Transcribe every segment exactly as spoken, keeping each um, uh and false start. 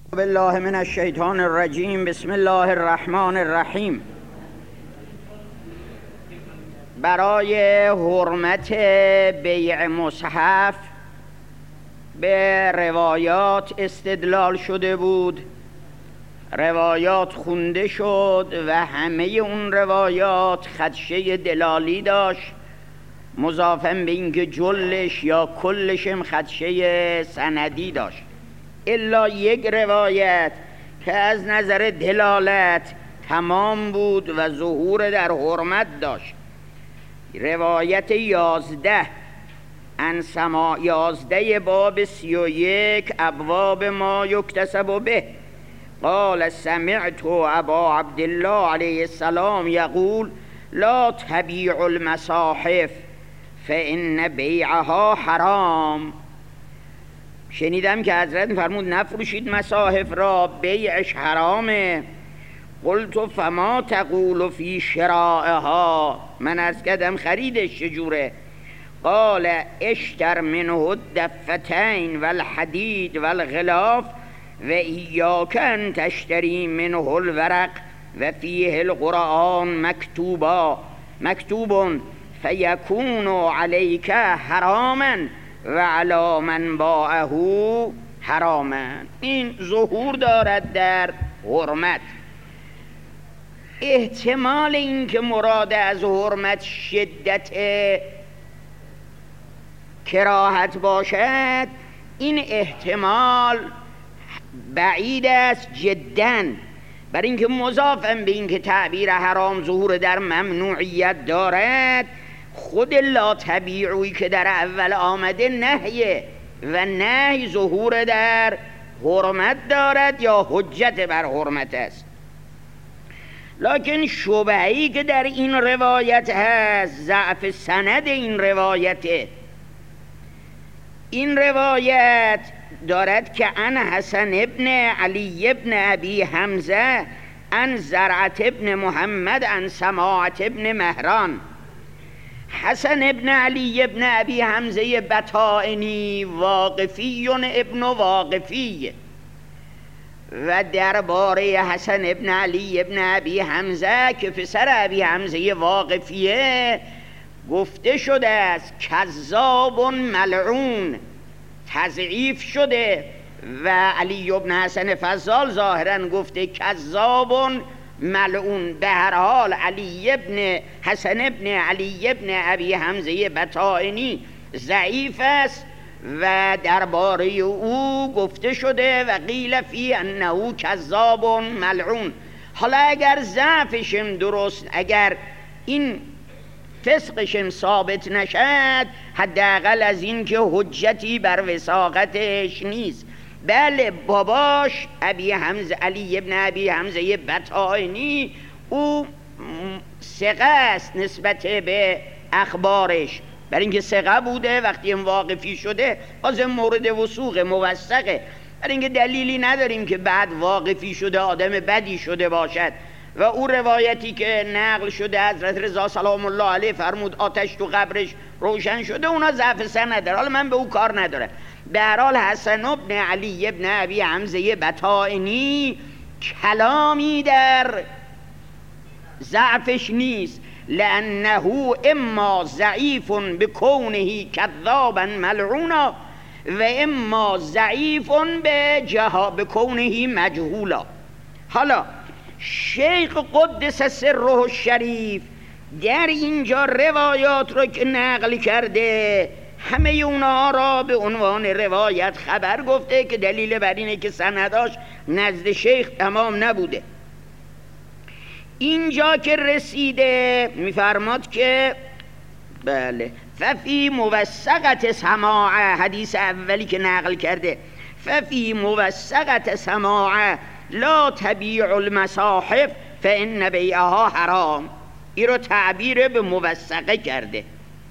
بالله من الشیطان الرجیم. بسم الله الرحمن الرحیم. برای حرمت بیع مصحف به روایات استدلال شده بود. روایات خونده شد و همه اون روایات خدشه دلالی داشت، مضافاً به اینکه جلش یا کلشم خدشه سندی داشت، الا یک روایت که از نظر دلالت تمام بود و ظهور در حرمت داشت. روایت یازده انسما یازده باب سی و یک ابواب ما یکتسب به قال سمعت ابا عبدالله علیه السلام یقول لا تبیع المصاحف فإن بیعها حرام. شنیدم که حضرت فرمود نفروشید مصاحف را، بیعش حرامه. قلت فما تقول فی شرائها، من عرض کردم خریدش چجوره؟ قال اشتر منه الدفتین والحدید والغلاف و ایاک ان تشتری منه الورق و فیه القرآن مکتوبا مکتوب فیکون علیک حراما و علی من باعه حراما. این ظهور دارد در حرمت. احتمال این که مراد از حرمت شدت کراهت باشد، این احتمال بعید است جداً، بر اینکه مضافاً به اینکه تعبیر حرام ظهور در ممنوعیت دارد، خود لا طبیعی که در اول آمده نهیه و نهی ظهور در حرمت دارد یا حجت بر حرمت است. لکن شبهه‌ای که در این روایت هست ضعف سند این روایته. این روایت دارد که ان حسن ابن علی ابن ابی حمزه ان زرعت ابن محمد ان سماعت ابن مهران. حسن ابن علی ابن ابی حمزه بطائنی واقفی ابن واقفی، و درباره حسن ابن علی ابن ابی حمزه که پسر ابی حمزه واقفیه گفته شده است کذاب ملعون، تضعیف شده، و علی ابن حسن فضال ظاهرا گفته کذاب ملعون. به هر حال علی ابن حسن ابن علی ابن ابی حمزه بطائنی ضعیف است و درباره او گفته شده و قیل فی انه کذاب ملعون. حالا اگر ضعفشم درست، اگر این فسقشم ثابت نشد، حداقل از این که حجتی بر وثاقتش نیست. بله باباش ابی حمزه علی ابن ابی حمزه بطائنی او ثقه است نسبت به اخبارش، برای اینکه ثقه بوده، وقتی هم واقفی شده باز مورد وثوق موثقه، برای اینکه دلیلی نداریم که بعد واقفی شده آدم بدی شده باشد. و او روایتی که نقل شده حضرت رضا سلام الله علیه فرمود آتش تو قبرش روشن شده، اونا ضعف سند نداره. حالا من به او کار نداره. به هر حال حسن ابن علی ابن ابی حمزه بطائنی کلامی در ضعفش نیست، لانه اما ضعیف بکونه کذابا ملعونا و اما ضعیف به جها بکونه مجهولا. حالا شیخ قدس سره الشریف در اینجا روایات رو که نقل کرده همه اونها را به عنوان روایت خبر گفته که دلیل بر اینه که سنداش نزد شیخ تمام نبوده. اینجا که رسیده میفرماد که بله ففی موثقت سماعه، حدیث اولی که نقل کرده، ففی موثقت سماعه لا تبیع المصاحف فإن بیعها حرام. این رو تعبیر به موثقه کرده.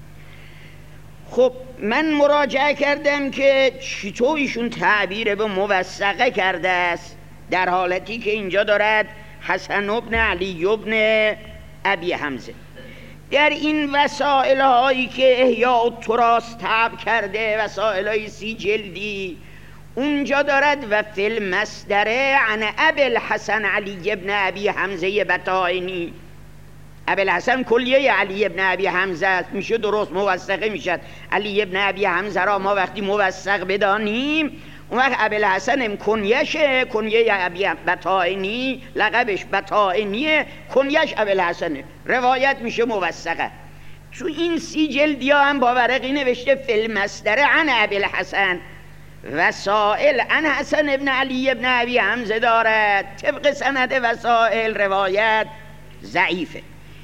خب من مراجعه کردم که چطور ایشون تعبیر به موثقه کرده است، در حالتی که اینجا دارد حسن ابن علی ابن ابی حمزه. در این وسائل هایی که احیاء التراث طبع کرده، وسائل های سی جلدی، اونجا دارد و فی المصدر عن ابی الحسن علی ابن ابی حمزه بطائنی. ابی الحسن کلیه علی ابن ابی حمزه است، میشه درست موثقه میشد. علی ابن ابی حمزه را ما وقتی موثق بدانیم اون وقت ابی الحسن کنیشه، کنیه ابی بطائنی، لقبش بطائنیه، کنیش ابی الحسن، روایت میشه موثقه. تو این سی جلدی ها هم با ورقی نوشته فی المصدر عن ابی الحسن. وسائل عن حسن ابن علی ابن ابی حمزه دارد، طبق سند وسائل روایت ضعیفه.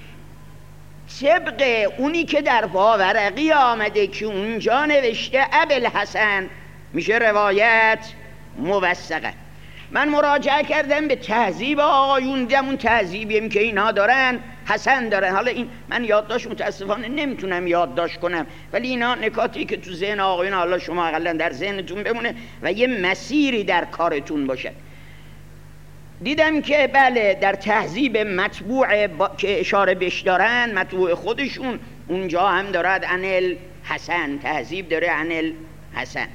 طبق اونی که در باورقی آمده که اونجا نوشته ابی الحسن میشه روایت موثقه. من مراجعه کردم به تهذیب آقایون، دیدم اون تهذیبیم که اینا دارن حسن دارن. حالا این من یادداشت متاسفانه نمیتونم یادداشت کنم، ولی اینا نکاتی که تو ذهن آقایون حالا شما اقلا در ذهنتون بمونه و یه مسیری در کارتون باشه. دیدم که بله در تهذیب مطبوع با... که اشاره بش دارن، مطبوع خودشون اونجا هم دارد عن الحسن، تهذیب داره عن الحسن.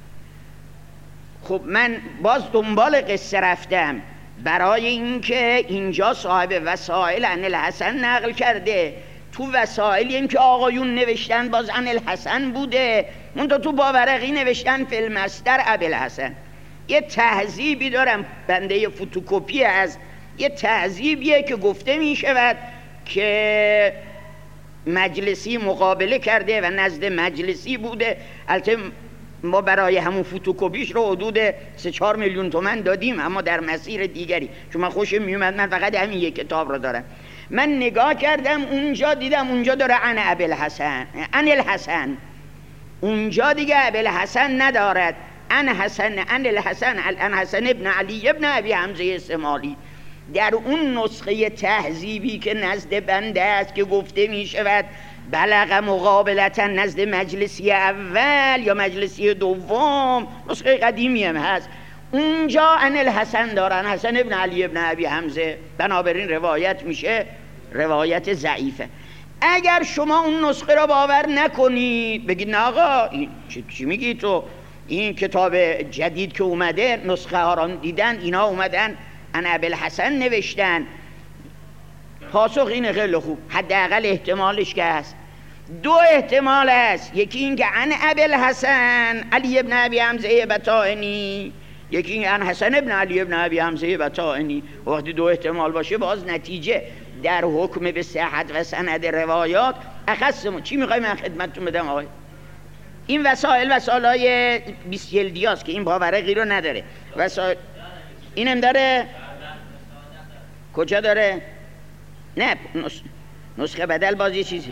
خب من باز دنبال قصه رفتم برای اینکه اینجا صاحب وسائل عن الحسن نقل کرده، تو وسائلی هم که آقایون نوشتن باز عن الحسن بوده، منتها تو باورقی نوشتن فی المصدر ابی الحسن. یه تهذیبی دارم بنده، یه فتوکپی از یه تهذیبیه که گفته می شود که مجلسی مقابله کرده و نزد مجلسی بوده. البته ما برای همون فتوکپیش رو حدود سه چهار میلیون تومن دادیم، اما در مسیر دیگری، چون من خوشم میومد، من فقط همین یک کتاب رو دارم. من نگاه کردم اونجا دیدم اونجا داره عن ابی الحسن، عن الحسن، اونجا دیگه ابی الحسن ندارد، عن حسن، عن الحسن، عن حسن ابن علی ابن ابی حمزه السمالی. در اون نسخه تهذیبی که نزد بنده است که گفته می شود بلغ مقابلتا نزد مجلسی اول یا مجلسی دوم، نسخه قدیمی هم هست، اونجا عن الحسن دارن، حسن ابن علی ابن ابی حمزه، بنابراین روایت میشه روایت ضعیفه. اگر شما اون نسخه را باور نکنی، بگید نه آقا این چی, چی میگی تو، این کتاب جدید که اومده نسخه ها را دیدن، اینا اومدن عن ابی الحسن نوشتن، پاسخ اینه خیلی خوب، حداقل احتمالش که هست. دو احتمال هست، یکی این که عن ابی الحسن علی ابن ابی حمزه بطائنی، یکی این عن حسن ابن علی ابن ابی حمزه بطائنی. وقتی دو احتمال باشه باز نتیجه در حکم به صحت و سند روایات اخص. چی میخوای من خدمتتون بدم آقای؟ این وسائل وسائلای بیست جلدی هاست که این باورقی رو نداره. وسائل اینم داره؟ کجا داره؟ نه نس... نسخه بدل باز یه چیزی.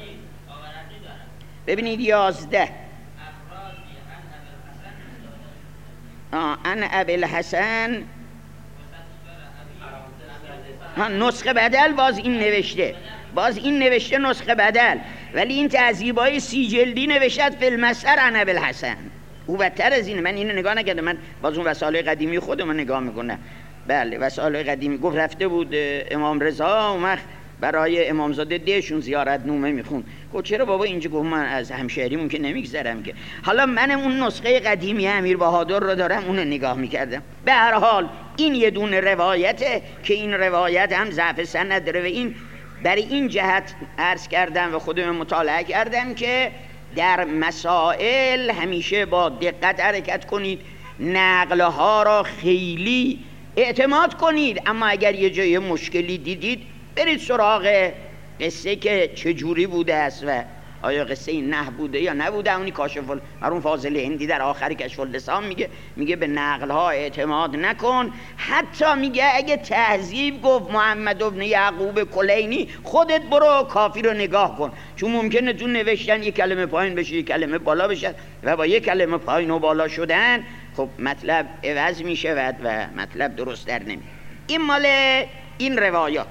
ببینید یازده آه عن ابی الحسن، ها نسخه بدل باز این نوشته، باز این نوشته نسخه بدل، ولی این تهذیبای سی جلدی نوشته فی المصدر عن ابی الحسن. او بدتر از این، من اینو نگاه نکردم، من باز اون وسائل قدیمی خودم نگاه میکنم. بله وسائل قدیمی گفت رفته بود امام رضا اومد برای امامزاده دهشون زیارت نامه میخون، گفت چرا بابا اینجا؟ گفت من از همشهریمون که نمیگذرم که. حالا من اون نسخه قدیمی امیر بهادر رو دارم، اونو نگاه میکردم. به هر حال این یه دونه روایته که این روایت هم ضعف سند داره و این برای این جهت عرض کردم و خودم مطالعه کردم که در مسائل همیشه با دقت حرکت کنید، نقلها را خیلی اعتماد کنید، اما اگر یه جای مشکلی دیدید برید سراغ قصه که چجوری بوده است و آیا قصه این نه بوده یا نبوده. اونی کاشف مرحوم فاضل هندی در آخری کشف اللسان میگه میگه به نقلها اعتماد نکن، حتی میگه اگه تهذیب گفت محمد ابن یعقوب کلینی، خودت برو کافی رو نگاه کن، چون ممکنه تو نوشتن یک کلمه پایین بشه یک کلمه بالا بشه و با یک کلمه پایین و بالا شدن خب مطلب عوض میشود و مطلب درست در نمیاد. این مال این روایات.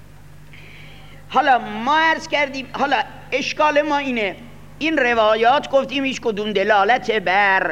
حالا ما عرض کردیم، حالا اشکال ما اینه، این روایات گفتیم هیچ کدوم دلالت بر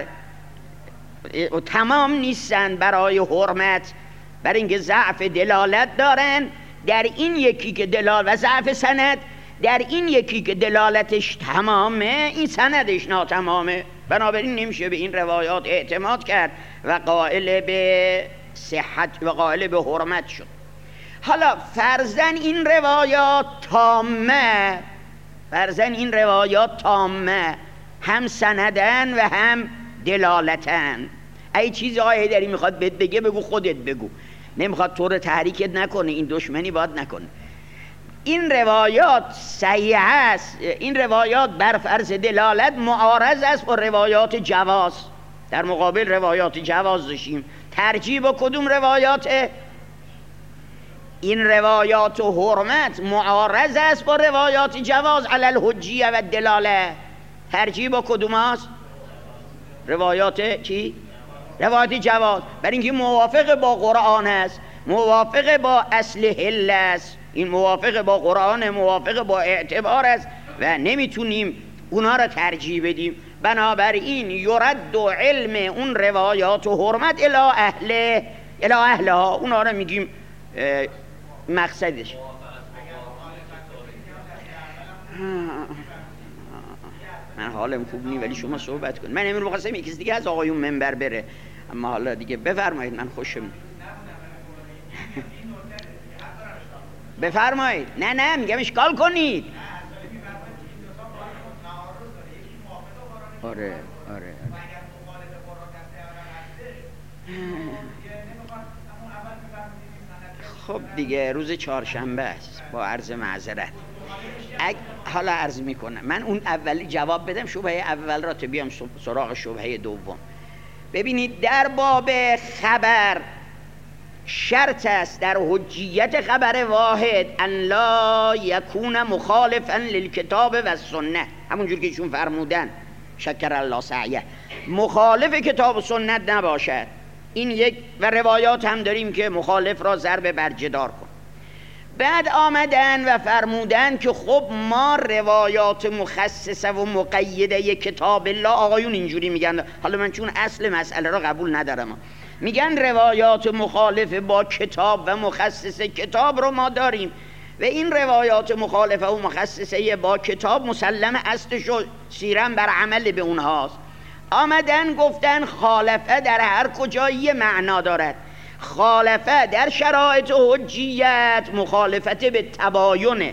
تمام نیستن برای حرمت، برای اینکه ضعف دلالت دارن. در این یکی که دلالت و ضعف سند، در این یکی که دلالتش تمامه این سندش ناتمامه. بنابراین نمیشه به این روایات اعتماد کرد و قائل به صحت و قائل به حرمت شد. حالا فرضاً این روایات تامه، فرضاً این روایات تامه، هم سندن و هم دلالتن. ای چیزی آقای داری میخواد بهت بگه بگو، خودت بگو، نمیخواد تو رو تحریکت نکنه، این دشمنی باید نکنه. این روایات صحیح است، این روایات بر فرض دلالت معارض است با روایات جواز. در مقابل روایات جواز داشتیم، ترجیح با کدوم روایات؟ این روایات و حرمت معارض است با روایات جواز علی الحجیه و دلاله. ترجیح با کدوم است؟ روایات چی؟ روایات جواز، برای اینکه موافق با قرآن است، موافق با اصل حل است، این موافق با قرآن، موافق با اعتبار است و نمیتونیم اونا را ترجیح بدیم. بنابراین یرد و علم اون روایات و حرمت الی اهل الی اهلها، اونا را میگیم مقصدش. من حالم خوب نی ولی شما صحبت کن. من امروز می‌خواستم یک کس دیگه از آقایون منبر بره، اما حالا دیگه بفرمایید، من خوشم. بفرمایید. نه نه میگم اشکال کنید. آره آره, آره. خب دیگه روز چهارشنبه است، با عرض معذرت. اگ... حالا عرض میکنم من اون اولی جواب بدم، شبهه اول را تا بیام سراغ شبهه دوم. ببینید در باب خبر شرط است در حجیت خبر واحد ان لا یکون مخالفا للکتاب و السنه، همونجور که ایشون فرمودن شکر الله سعیه، مخالف کتاب و سنت نباشد. این یک، و روایات هم داریم که مخالف را ضرب برجدار کن. بعد آمدن و فرمودن که خب ما روایات مخصصه و مقیده کتاب الله، آقایون اینجوری میگن، حالا من چون اصل مسئله را قبول ندارم، میگن روایات مخالف با کتاب و مخصص کتاب رو ما داریم و این روایات مخالفه و مخصصه با کتاب مسلم اصلش و سیرم بر عمل به اونهاست. آمدن گفتن خالفه در هر کجایی معنا دارد. خالفه در شرایط حجیت مخالفت به تباینه،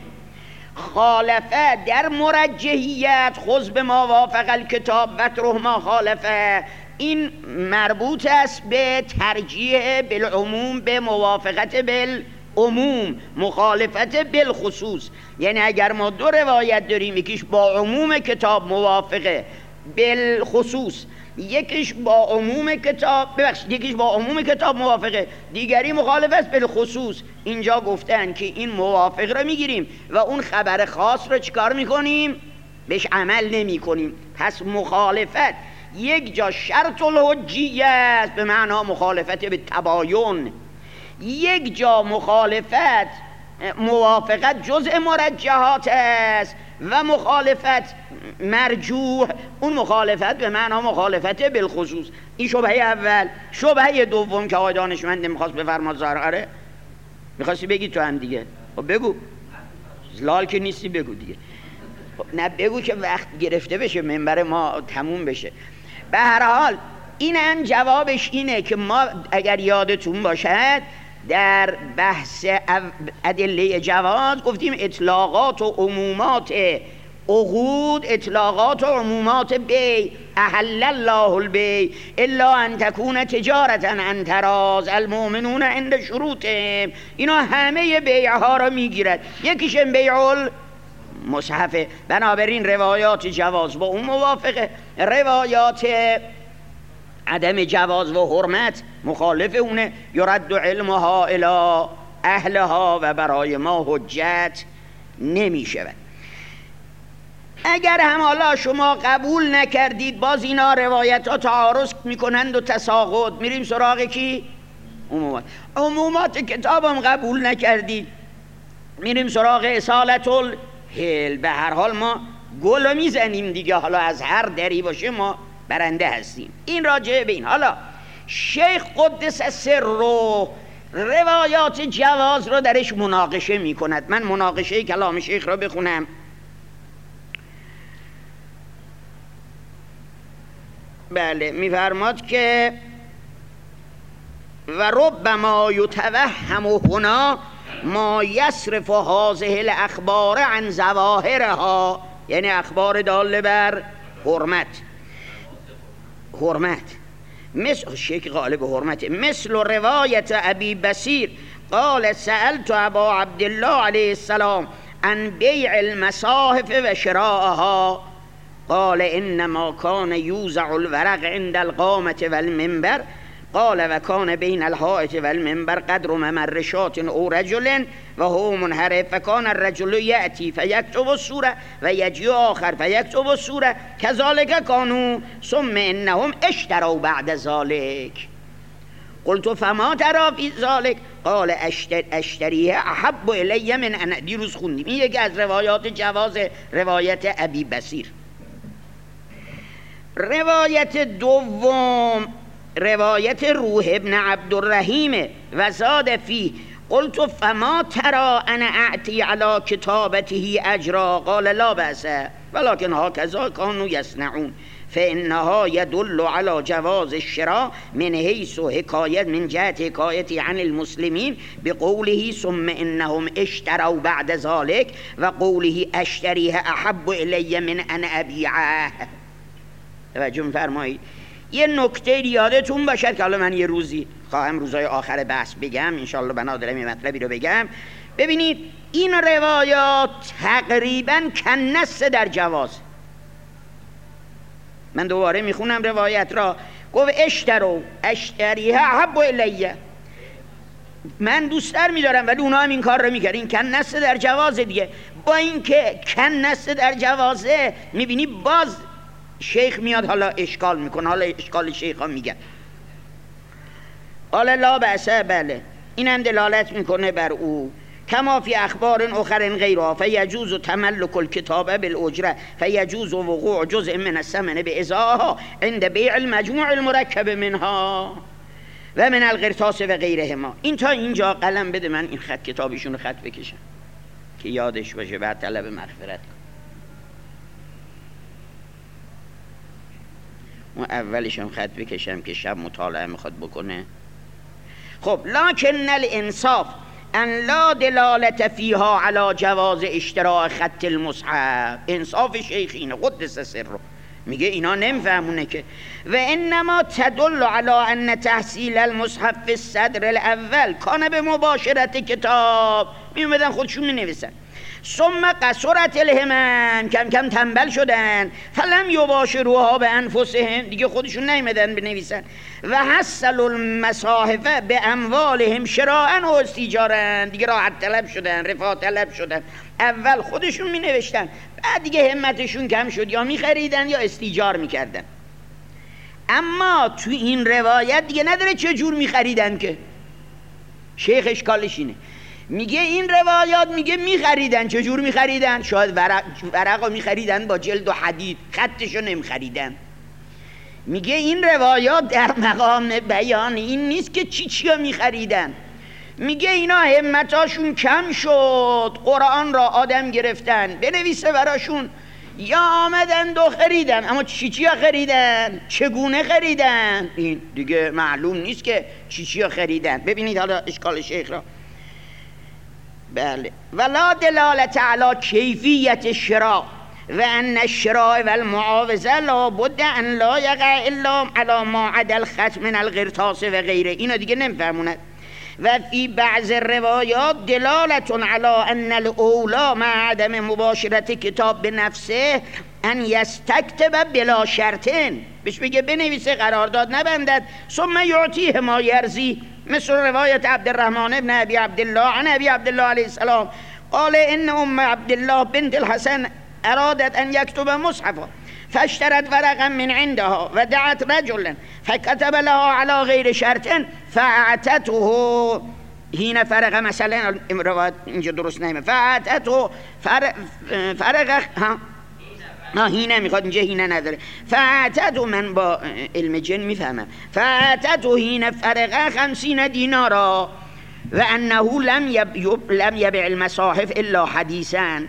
خالفه در مرجحیت خذ به ما وافق الکتاب و اترک ما خالفه، این مربوط است به ترجیح بالعموم به موافقت بالعموم، مخالفت بالخصوص. یعنی اگر ما دو روایت داریم، یکیش با عموم کتاب موافقه بالخصوص، یکیش با عموم کتاب ببخشید یکیش با عموم کتاب موافقه، دیگری مخالف است بالخصوص، اینجا گفتن که این موافق رو میگیریم و اون خبر خاص رو چیکار میکنیم؟ بهش عمل نمی کنیم. پس مخالفت یک جا شرط الحجیه است به معنا مخالفت به تباین، یک جا مخالفت موافقت جزء مرجحات است و مخالفت مرجوح اون مخالفت به معنا مخالفت بالخصوص. این شبهه اول. شبهه دوم که آقای دانشمند میخواست بفرماد زارعه، میخواستی بگی تو هم دیگه، خب بگو، لال که نیستی بگو دیگه. خب نه بگو که وقت گرفته بشه، منبر ما تموم بشه. به هر حال این هم جوابش اینه که ما اگر یادتون باشد در بحث ادله جواز گفتیم اطلاقات و عمومات عقود، اطلاقات و عمومات بی، احل الله البی الا ان تکون تجارتا عن تراض المؤمنون عند شروطهم، اینا همه بیعها را میگیرد، یکیش بیع المصحفه. بنابراین روایات جواز با اون موافقه، روایات عدم جواز و حرمت مخالف اونه. یرد علمها الی اهلها و برای ما حجت نمی شود. اگر هم حالا شما قبول نکردید، باز اینا روایت ها تعارض میکنند و تساقط، میریم سراغ کی؟ عمومات. عمومات کتاب هم قبول نکردید، میریم سراغ اصالت الحل. به هر حال ما گل میزنیم دیگه، حالا از هر دری باشه ما برنده هستیم. این راجعه به این. حالا شیخ قدس سر رو روایات جواز رو درش مناقشه میکند. من مناقشه کلام شیخ رو بخونم. بله میفرماد که و ربما یتوهم هنا ما یصرف هذه الاخبار عن ظواهرها، یعنی اخبار داله بر حرمت حرمت مثل شیخ غالب حرمت، مثل روایت ابی بصیر قال سألت ابا عبدالله علیه السلام عن بیع المصاحف و شراءها قال انما كان يوزع الورق عند القامة والمنبر قال و کان بین الحائط والمنبر قدر ممرشات او رجل و هو منحرف فکان الرجل یأتی فیکتب السوره و یجی آخر فیکتب السوره کذالک کانوا ثم انهم اشتروا بعد ذلك قلت فما ترى فی ذلك قال اشتر اشتریه احب الی من ان دیروز خوندیم. این یکی از روایات جواز روایت ابی بصیر. روایت دوم روایت روح ابن عبدالرحیم و زاد فی قلت فما ترى انا اعطی علی کتابته اجرا قال لا بأس ولكن هكذا كانوا يصنعون فانها يدل على جواز الشراء من حيث حكاية من جهة حكاية عن المسلمين بقوله ثم انهم اشتروا بعد ذلك و قوله اشتریه احب الی من ان ابیعه. توجه فرمایید. یه نکته یادتون باشد که حالا من یه روزی خواهم روزهای آخر بحث بگم انشالله بنا دارم یه مطلبی رو بگم. ببینید این روایات تقریبا کنس در جواز. من دوباره میخونم روایت را. گفت اشترو اشتریه احب الیه، من دوست‌تر میدارم ولی اونا هم این کار رو میکرد. این کنس در جواز دیگه. با اینکه کنس در جوازه میبینی باز شیخ میاد حالا اشکال میکنه، حالا اشکال شیخ ها میگن حالا لا بأسه. بله این هم دلالت میکنه بر او کما فی اخبار اخر غیرها فیجوز تملک الکتابه بالاجره فیجوز وقوع جزء من الثمن بازاها عند بیع المجموع المرکب منها و من القرطاس و غیرهما. این تا اینجا قلم بده من این خط کتابشون رو خط بکشم که یادش باشه بعد طلب مغفرت. اون اولش هم خط بکشم که شب مطالعه میخواد بکنه. خب لکن الانصاف ان لا دلالت فیها علی جواز اشتراء خط المصحف. انصاف شیخ اینه قدس سره، میگه اینا نمیفهمونه که و انما تدل علی ان تحصیل المصحف فی الصدر الاول کان به مباشرت کتاب. میومدن خودشون مینویسن ثم قصرت الهمم، کم کم تنبل شدن فلم یباشروها به انفسهم، دیگه خودشون نیومدن بنویسن و حصل المصاحف به اموالهم شراء و استیجارا، دیگه راحت طلب شدن رفاه طلب شدن. اول خودشون می نوشتن بعد دیگه همتشون کم شد یا می خریدن یا استیجار می کردن. اما تو این روایت دیگه نداره چه جور می خریدن که شیخ اشکالش اینه. میگه این روایات میگه میخریدن. چجور میخریدن؟ شاید ورق ورقا میخریدن با جلد و حدید، خطشو نمیخریدن. میگه این روایات در مقام بیان این نیست که چی چی ها میخریدن. میگه اینا همتاشون کم شد، قرآن را آدم گرفتن بنویسه براشون، یا آمدن و خریدن. اما چی چی ها خریدن؟ چگونه خریدن؟ این دیگه معلوم نیست که چی چی ها خریدن. ببینید حالا اشکال شیخ را. بله ولا دلالت علی کیفیت الشراء و ان الشراء و المعاوضه لا بد ان لا یقع الا علی ما عدا الخط من القرطاس و غیره. اینا دیگه نمیفهمونن. و فی بعض الروایات دلالت علی ان الاولی مع عدم مباشرت کتاب به نفسه ان یستکتب بلا شرطن، بهش بگه بنویسه قرارداد نبندد ثم یعطیه ما یرضی، مثل روایت عبدالرحمن ابن ابی عبدالله عن ابی عبدالله علیه السلام قال ان ام عبدالله بنت الحسن ارادت ان یکتب مصحفا فاشترت ورقا من عندها و دعت رجلا فكتب لها على غیر شرط فاعتته هین فرق، مثلا روایت اینجا درست نمیه، فاعتته فرق فرق ها نه هینه میخواد، اینجا هینه نداره. فاعتته، من با علم جن میفهمم، فاعتته هینه فرقه خمسین دینارا و انه لم یب لم یبع المصاحف الا حدیثا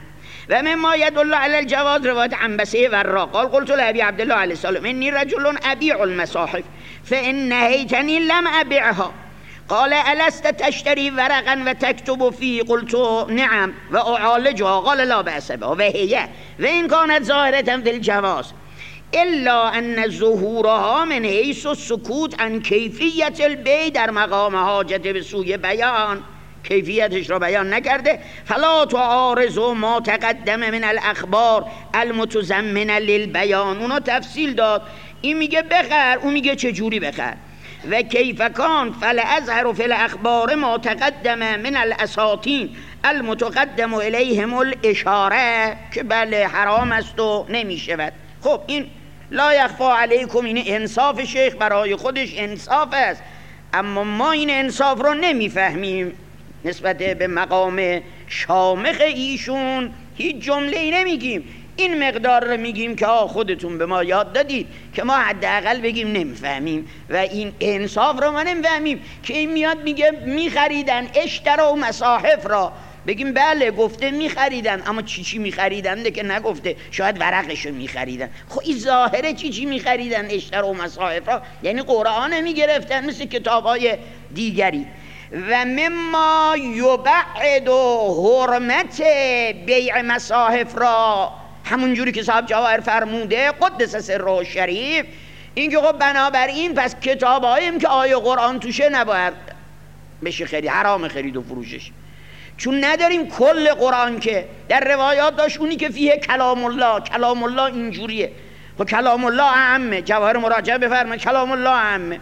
و مما يدل على الجواز روایت عنبسه ورا قال قلت لأبي عبد الله عليه السلام إني رجل أبيع المصاحف فإن نهيتني لم أبيعها قال ألست تشتري ورقا وتكتب فيه قلت نعم وأعالجها قال لا بأس بها وهي وإن كانت ظاهرة في الجواز الا ان ظهورها من حیث السکوت عن کیفیت البیع در مقام حاجت به سوی بیان کیفیتش را بیان نکرده فلا تعارض ما تقدم من الاخبار المتضمنه للبیان. اونا تفصیل داد، این میگه بخر اون میگه چه جوری بخر. و کیف کان فلازهر فی الاخبار ما تقدم من الاساطین المتقدم الیهم الاشاره که بله حرام است و نمیشود. خب این لا یخفی علیکم، این انصاف شیخ برای خودش انصاف است، اما ما این انصاف رو نمیفهمیم. نسبت به مقام شامخ ایشون هیچ جمله ای نمیگیم، این مقدار رو میگیم که آه خودتون به ما یاد دادید که ما حداقل بگیم نمیفهمیم و این انصاف رو ما نمیفهمیم که این میاد میگه میخریدن اشتروا مصاحف را، بگیم بله گفته میخریدن اما چی چی میخریدن که نگفته، شاید ورقشو میخریدن. خب این ظاهره چی چی میخریدن اشتروا مصاحف را یعنی قرآن میگرفتن مثل کتابای دیگری. و مما یبعد حرمت بیع مصاحف را همون جوری که صاحب جواهر فرموده قدس سره شریف، این که خب بنابراین پس کتاباییم که آیه قرآن توشه نباید بشه خرید، حرام خرید و فروشش، چون نداریم کل قرآن که در روایات داشت اونی که فیه کلام الله، کلام الله اینجوریه و کلام الله اعمه، جواهر مراجعه بفرمایید کلام الله اعمه.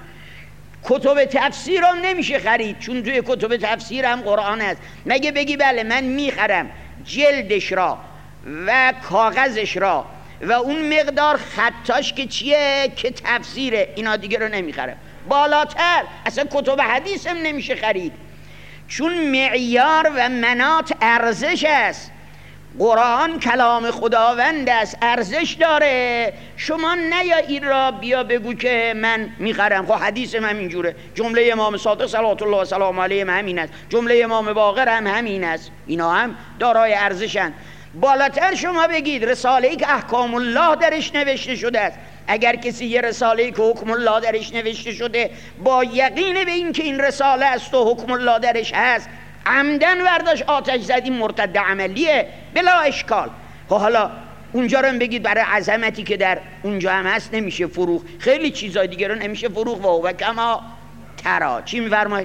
کتب تفسیر هم نمیشه خرید چون توی کتب تفسیر هم قرآن هست. مگه بگی بله من میخرم جلدش را و کاغذش را و اون مقدار خطاش که چیه که تفسیره، اینا دیگه رو نمیخرم. بالاتر اصلا کتب حدیث هم نمیشه خرید چون معیار و منات ارزش است. قرآن کلام خداوند است، ارزش داره. شما نیا این را بیا بگو که من میخرم. خب حدیث هم اینجوره، جمله امام صادق صلوات الله و سلام علیه هم همین است، جمله امام باقر هم همین است، اینا هم دارای ارزشن. بالاتر شما بگید رساله‌ای که احکام الله درش نوشته شده است. اگر کسی یه رساله‌ای که حکم الله درش نوشته شده با یقین به این که این رساله است و حکم الله درش هست عمدن برداشت آتش زدی، مرتد عملیه بلا اشکال. خب حالا اونجا رو بگید برای عظمتی که در اونجا هم هست نمیشه فروخ، خیلی چیزای دیگه رو نمیشه فروخ. و و کما ترا چی میفرمایید؟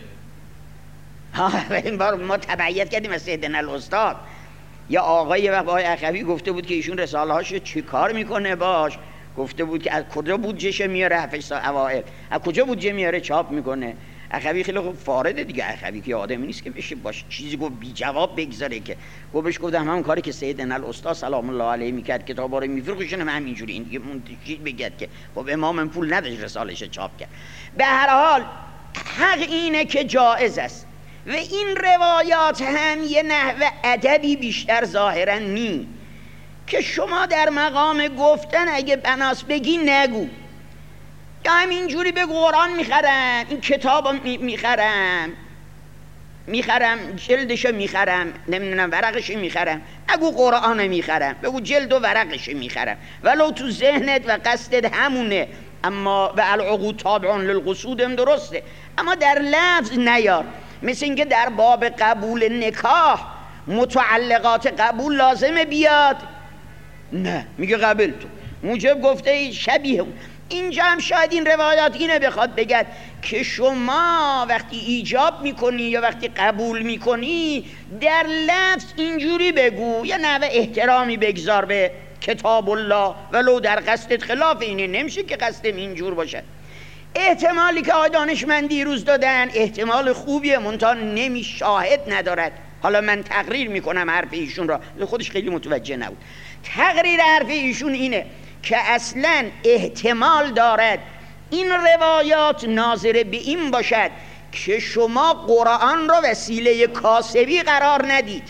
ها این بار ما تبعیت کردیم از سیدنا الاستاد. یا آقای و آقای اخوی گفته بود که ایشون رساله هاشو چی کار میکنه باش، گفته بود که از کجا بودجهش میاره، هفتش اوائل از کجا بودجه میاره چاپ میکنه. اخوی خیلی خوب فارده دیگه، اخوی که آدمی نیست که بشه باش چیزی گفت بی جواب بگذاره که گفت بهش گفتم همون کاری که سیدنا الاستاد سلام الله علیه میکرد کتابا رو میفروشن هم همینجوری، این دیگه منتشی بگید که خب امام پول نداشت رسالهش چاپ کرد. به هر حال حق اینه که جایز است و این روایات هم یه نحو ادبی بیشتر ظاهرا نی که شما در مقام گفتن اگه بناس بگی نگو، یا همینجوری بگو قرآن میخرم، این کتاب میخرم میخرم جلدشو میخرم، نمیدونم ورقشو میخرم، نگو قرآن میخرم، بگو جلد و ورقشو میخرم ولو تو ذهنت و قصدت همونه، اما و العقود تابع للقصود هم درسته، اما در لفظ نیار. مثل اینکه در باب قبول نکاح متعلقات قبول لازمه بیاد، نه میگه قبل تو موجب گفته شبیه اون. اینجا هم شاید این روایات اینه بخواد بگد که شما وقتی ایجاب میکنی یا وقتی قبول میکنی در لفظ اینجوری بگو، یا نوع احترامی بگذار به کتاب الله ولو در قصدت خلاف اینه، نمیشه که قصدم اینجور باشه. احتمالی که آقای دانشمند دیروز دادن احتمال خوبیه، منتها نمی شاهد ندارد. حالا من تقریر میکنم حرف ایشون را، خودش خیلی متوجه نبود. تقریر حرف ایشون اینه که اصلا احتمال دارد این روایات ناظر به این باشد که شما قرآن را وسیله کاسبی قرار ندید،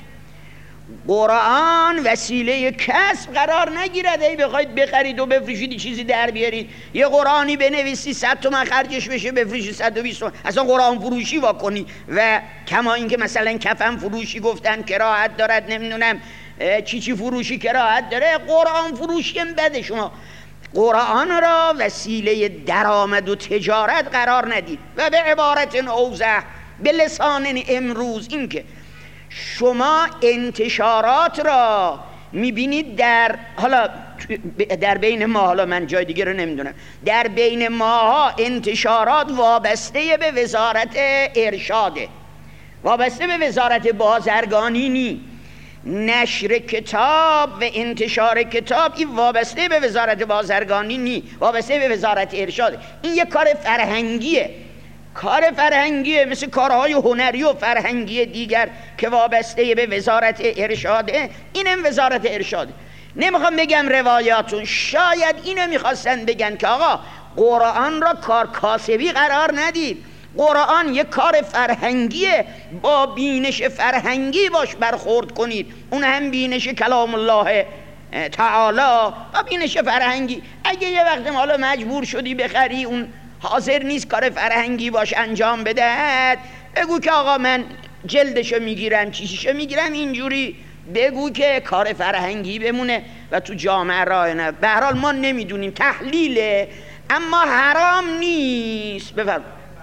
قرآن وسیله کسب قرار نگیرد. ای بخواید بخرید و بفروشید چیزی در بیارید، یه قرآنی بنویسی صد تومن خرجش بشه بفروشید صد و بیست تومن، اصلا قرآن فروشی واکنی. و کما اینکه مثلا کفن فروشی گفتن کراهت دارد، نمیدونم چی چی فروشی کراهت داره، قرآن فروشی هم بده. شما قرآن را وسیله درآمد و تجارت قرار ندید. و به عبارت اوضح، به لسان امروز، این که شما انتشارات را میبینید در حالا در بین ما، حالا من جای دیگه رو نمیدونم، در بین ماها انتشارات وابسته به وزارت ارشاده، وابسته به وزارت بازرگانی نی. نشر کتاب و انتشار کتاب این وابسته به وزارت بازرگانی نی، وابسته به وزارت ارشاده. این یک کار فرهنگیه، کار فرهنگیه، مثل کارهای هنری و فرهنگی دیگر که وابسته به وزارت ارشاده. اینم وزارت ارشاده. نمیخوام بگم روایاتون، شاید اینو میخواستن بگن که آقا قرآن را کار کاسبی قرار ندید، قرآن یک کار فرهنگیه، با بینش فرهنگی باش برخورد کنید. اون هم بینش کلام الله تعالی با بینش فرهنگی. اگه یه وقت حالا مجبور شدی بخری، اون حاضر نیست کار فرهنگی باش انجام بدهد، بگو که آقا من جلدشو میگیرم، چیششو میگیرم، اینجوری بگو که کار فرهنگی بمونه و تو جامعه راه نه. به هر حال ما نمیدونیم، تحلیله، اما حرام نیست. بفرم.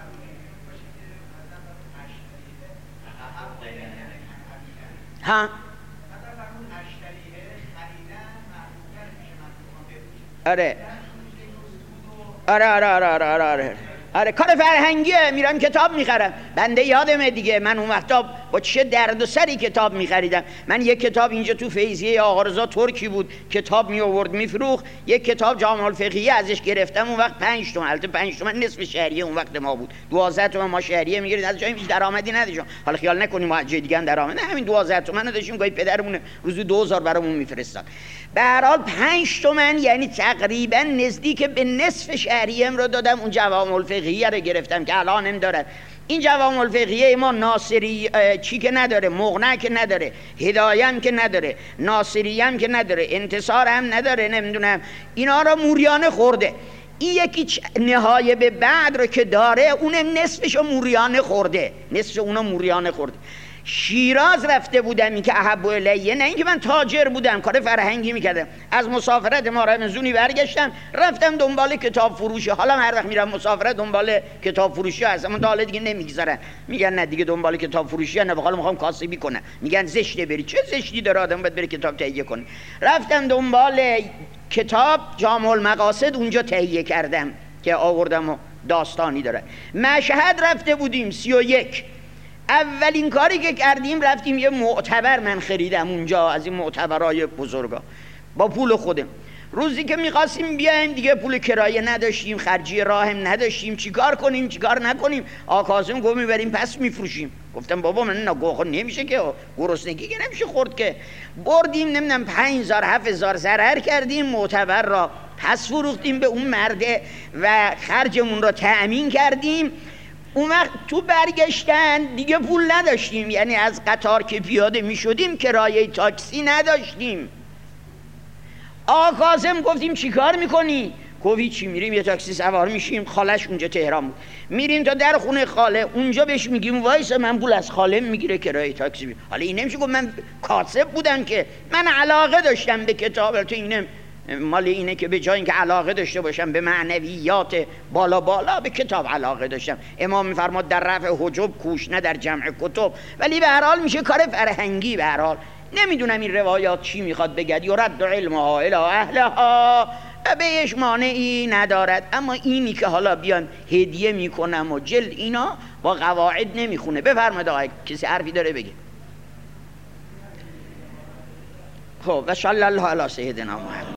ها آره آره آره آره آره آره آره آره کار فرهنگیه، میرم کتاب میخرم. بنده یادمه دیگه، من اون وقتا با چه درد و سری کتاب میخریدم. من یک کتاب اینجا تو فیضیه آقا رضا ترکی بود، کتاب می آورد میفروخت، یک کتاب جامع الفقهیه ازش گرفتم، اون وقت پنج تومن، البته پنج تومن نصف شهریه اون وقت ما بود، دوازده تومن ما شهریه میگیرید، از جایی هیچ درآمدی نداشتیم. حالا خیال نکنیم ما از جای دیگه درآمد، همین دوازده تومن داشتیم، گاهی پدرمون روزی دو هزار برامون میفرستاد. به هر حال پنج تومن یعنی تقریبا نزدیک به نصف شهریه‌ام رو دادم، اون جوامع الفقهیه رو گرفتم که الان هم دارد. این جوامع الفقهیه ما ناصری چی که نداره، مغنی که نداره، هدایه هم که نداره، ناصری هم که نداره، انتصار هم نداره، نمیدونم اینا رو موریانه خورده. این یکی نهایه به بعد رو که داره، اونم نصفشو موریانه خورده، نصف اونو موریانه خورده. شیراز رفته بودم، این که احب الیه، نه اینکه من تاجر بودم کار فرهنگی میکردم، از مسافرت ما رمزونی برگشتم رفتم دنبال کتاب فروشی. حالا هر وقت میرم مسافرت دنبال کتاب فروشی هستم، اون حالا دیگه نمیگذارن، میگن نه دیگه دنبال کتاب فروشی نه، حالا میخوام کاسبی کنم، میگن زشته بری. چه زشتی داره آدم باید بره کتاب تهیه کنه؟ رفتم دنبال کتاب جامع المقاصد، اونجا تهیه کردم که آوردم و داستانی داره. مشهد رفته بودیم سی و یک، اولین کاری که کردیم رفتیم یه معتبر من خریدم اونجا، از این معتبرای بزرگا، با پول خودم. روزی که میخواستیم بیایم دیگه پول کرایه نداشتیم، خرجی راه هم نداشتیم، چیکار کنیم چیکار نکنیم. آقا کاظم گفت میبریم پس میفروشیم. گفتم بابا من نگاه نمیشه که، گرسنگی که نمیشه خورد که. بردیم نمیدونم پنج هزار هفت هزار ضرر کردیم، معتبر را پس فروختیم به اون مرده و خرجمون را تأمین کردیم. اون وقت تو برگشتن دیگه پول نداشتیم، یعنی از قطار که پیاده می شدیم کرایه تاکسی نداشتیم. آقا کاظم گفتیم چی کار میکنی؟ گفت چی، میریم یه تاکسی سوار میشیم، خالش اونجا تهران بود، میریم تا در خونه خاله، اونجا بهش میگیم وایسا من پول از خاله میگیره کرایه تاکسی بیم. حالا این نمیشه گفت من کاسب بودم که، من علاقه داشتم به کتاب. تو اینم مال اینه که به جای اینکه علاقه داشته باشم به معنویات بالا بالا، به کتاب علاقه داشتم. امام میفرماد در رفع حجب کوش نه در جمع کتب. ولی به هر حال میشه کار فرهنگی. به هر حال نمیدونم این روایات چی میخواد بگد، یرد علمها الی اهلها، بهش مانعی ندارد. اما اینی که حالا بیان هدیه میکنم و جلد، اینا با قواعد نمیخونه. بفرمایید آقا کسی حرفی داره بگه. خب و صلی الله علی سیدنا محمد.